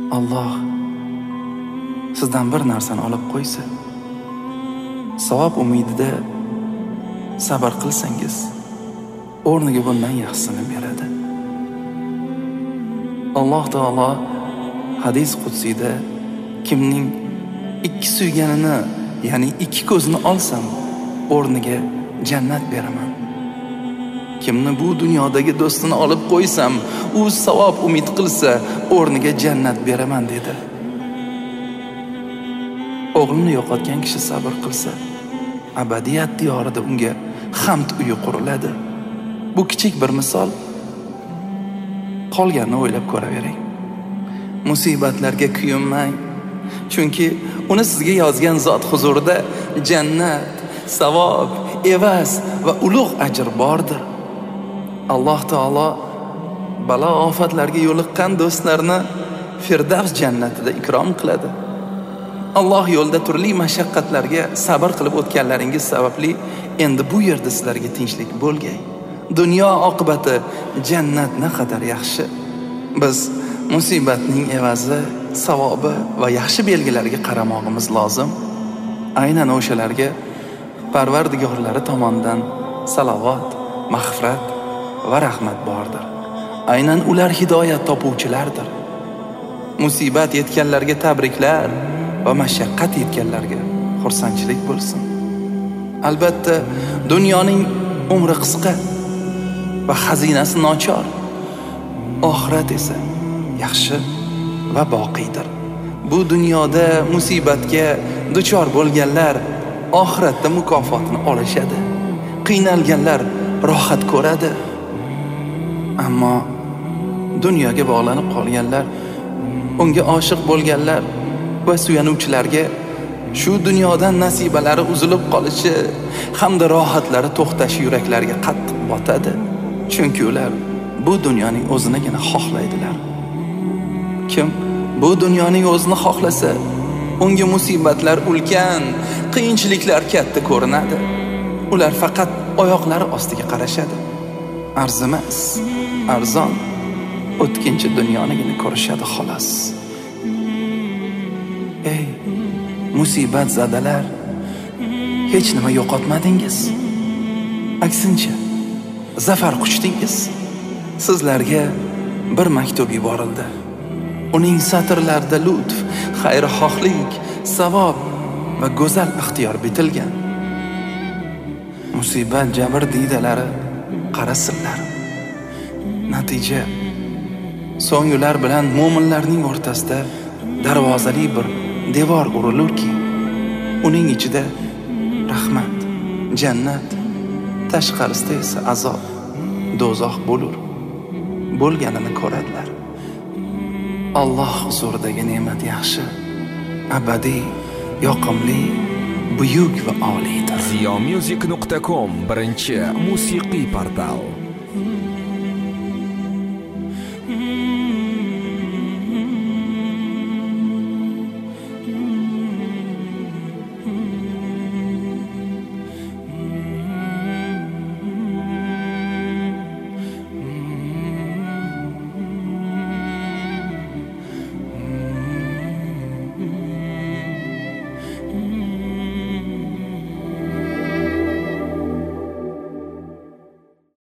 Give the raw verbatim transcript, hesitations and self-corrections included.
Alloh sizdan bir narsani olib qo'ysa, savob umidida sabr qilsangiz, o'rniga bundan yaxshisini beradi. Alloh taolo hadis qudsiyda kimning ikki suyganini, ya'ni ikki ko'zini olsam, o'rniga jannat beraman. Kimni bu dunyodagi do'stini olib qo'ysam, u savob umid qilsa, o'rniga jannat beraman dedi. O'g'lini yo'qotgan kishi sabr qilsa, abadiyat diyorida unga hamd uyi quriladi. Bu kichik bir misol. Qolganini o'ylab ko'ravering. Musibatlarga kuyinmang, chunki uni sizga yozgan zot huzurida jannat, savob, evaz va ulug' ajr bordir. Alloh taolo balo ofatlarga yo'liqqan do'stlarni Firdavs jannatida ikrom qiladi. Alloh yo'lda turli mashaqqatlarga sabr qilib o'tganlaringiz sababli endi bu yerda sizlarga tinchlik bo'lgay. Dunyo oqibati jannat naqadar yaxshi. Biz musibatning evazi, savobi va yaxshi belgilariga qaramog'imiz lozim. Aynan o'shalarga Parvardigorlari tomonidan salovat, mag'firat va rahmat bordir. Aynan ular hidoyat topuvchilardir. Musibat yetganlarga tabriklar va mashaqqat yetganlarga xursandchilik bo'lsin. Albatta, dunyoning umri qisqa va xazinasi nochor. Oxirat esa yaxshi va boqiydir. Bu dunyoda musibatga duchor bo'lganlar oxiratda mukofotini olishadi. Qiynalganlar rohat ko'radi. Ammo dunyoga bog'lanib qolganlar, unga oshiq bo'lganlar va suyanuvchilarga shu dunyodan nasibalari uzilib qolishi hamda rohatlari to'xtashi yuraklarga qattiq botadi. Chunki ular bu dunyoning o'zinigina xohlaydilar. Kim bu dunyoning o'zini xohlasa, unga musibatlar ulkan, qiyinchiliklar katta ko'rinadi. Ular faqat oyoqlari ostiga qarashadi. Arzimas, arzon, o'tkinchi dunyonigina ko'rishadi xolos. Ey, musibat zadalar, hech nima yo'qotmadingiz. Aksincha, zafar quchdingiz. Sizlarga bir maktub yuborildi. Uning satrlarida lutf, xayrixohlik, savob va go'zal ixtiyor bitilgan. Musibat jabr diydalari qarasinlar. Natija so'ng ular bilan mu'minlarning o'rtasida darvozali bir devor urilurki, uning ichida rahmat, jannat, tashqarisida esa azob, do'zax bo'lur. Bo'lganini ko'radilar. Alloh huzuridagi ne'mat yaxshi, abadiy, yoqimli, buyuk va oliydir. ziyomusic nuqta com birinchi musiqiy portal.